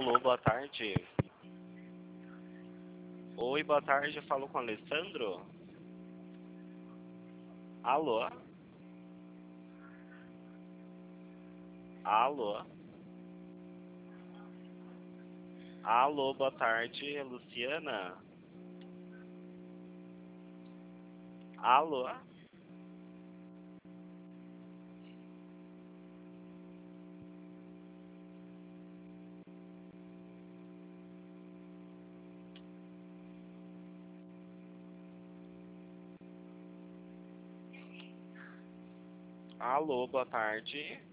Alô, boa tarde. Oi, boa tarde, eu falo com o Alessandro. Alô? Alô? Alô, boa tarde, é Luciana. Alô? Alô, boa tarde.